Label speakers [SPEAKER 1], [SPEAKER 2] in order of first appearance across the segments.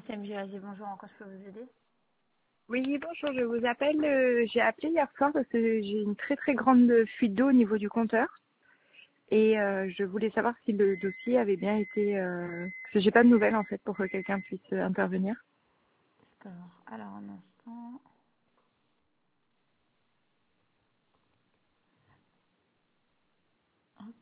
[SPEAKER 1] CMGAG, bonjour, en quoi je peux vous aider?
[SPEAKER 2] Oui, bonjour, je vous appelle. J'ai appelé hier soir parce que j'ai une très très grande fuite d'eau au niveau du compteur. Et je voulais savoir si le dossier avait bien été... parce que j'ai pas de nouvelles en fait pour que quelqu'un puisse intervenir.
[SPEAKER 1] D'accord, alors un instant. Hop.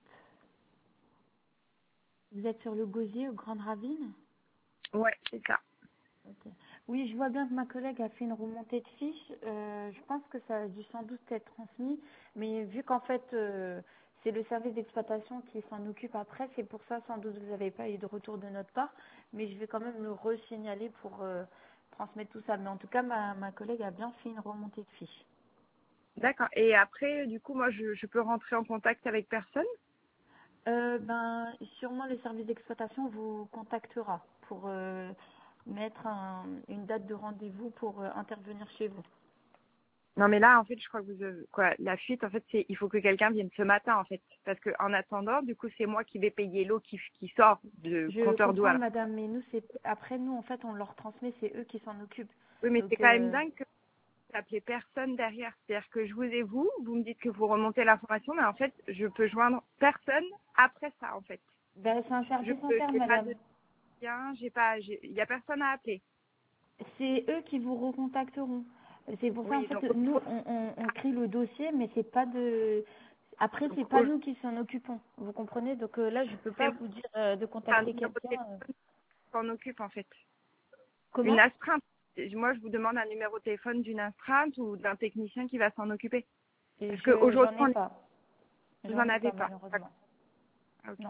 [SPEAKER 1] Vous êtes sur le gosier aux Grandes Ravines?
[SPEAKER 2] Ouais, c'est ça.
[SPEAKER 1] Ok. Oui, je vois bien que ma collègue a fait une remontée de fiches. Je pense que ça a dû sans doute être transmis, mais vu qu'en fait c'est le service d'exploitation qui s'en occupe après, c'est pour ça sans doute vous n'avez pas eu de retour de notre part, mais je vais quand même le re-signaler pour transmettre tout ça. Mais en tout cas, ma collègue a bien fait une remontée de fiches.
[SPEAKER 2] D'accord. Et après, du coup, moi, je peux rentrer en contact avec personne?
[SPEAKER 1] Sûrement le service d'exploitation vous contactera pour mettre une date de rendez-vous pour intervenir chez vous.
[SPEAKER 2] Non, mais là, en fait, je crois que la fuite, en fait, c'est il faut que quelqu'un vienne ce matin, en fait. Parce que en attendant, du coup, c'est moi qui vais payer l'eau qui sort du
[SPEAKER 1] Je
[SPEAKER 2] compteur d'eau.
[SPEAKER 1] comprends, madame, mais nous, nous, en fait, on leur transmet, c'est eux qui s'en occupent.
[SPEAKER 2] Oui, mais c'est
[SPEAKER 1] Donc,
[SPEAKER 2] quand même dingue que appeler personne derrière. C'est-à-dire que je vous ai vous me dites que vous remontez l'information, mais en fait, je peux joindre personne après ça, en fait.
[SPEAKER 1] c'est un
[SPEAKER 2] Je
[SPEAKER 1] service
[SPEAKER 2] peux,
[SPEAKER 1] interne,
[SPEAKER 2] j'ai pas
[SPEAKER 1] madame.
[SPEAKER 2] de lien, il y a personne à appeler.
[SPEAKER 1] C'est eux qui vous recontacteront. C'est pour ça, en
[SPEAKER 2] Oui,
[SPEAKER 1] fait,
[SPEAKER 2] donc
[SPEAKER 1] nous, on crie le dossier, mais c'est pas de... Après, c'est pas
[SPEAKER 2] au-
[SPEAKER 1] nous qui s'en occupons. Vous comprenez? Donc là, je peux
[SPEAKER 2] c'est
[SPEAKER 1] pas vous dire de
[SPEAKER 2] un
[SPEAKER 1] contacter
[SPEAKER 2] numéro de
[SPEAKER 1] quelqu'un.
[SPEAKER 2] téléphone qui s'en occupe, en fait. Une
[SPEAKER 1] Comment?
[SPEAKER 2] astreinte. Moi, je vous demande un numéro de téléphone d'une astreinte ou d'un technicien qui va s'en occuper.
[SPEAKER 1] Et
[SPEAKER 2] Parce
[SPEAKER 1] j'en
[SPEAKER 2] qu'aujourd'hui,
[SPEAKER 1] ai pas.
[SPEAKER 2] vous
[SPEAKER 1] J'en
[SPEAKER 2] n'en
[SPEAKER 1] ai pas,
[SPEAKER 2] avez pas.
[SPEAKER 1] malheureusement.
[SPEAKER 2] D'accord. Ah, ok.
[SPEAKER 1] Non.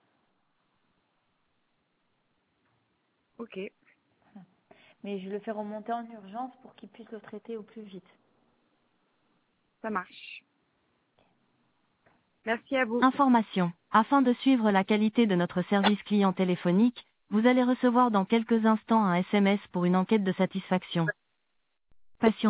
[SPEAKER 2] Ok,
[SPEAKER 1] Mais je le fais remonter en urgence pour qu'ils puissent le traiter au plus vite.
[SPEAKER 2] ça marche. Merci à vous.
[SPEAKER 3] Information. Afin de suivre la qualité de notre service client téléphonique, vous allez recevoir dans quelques instants un SMS pour une enquête de satisfaction. Patientez.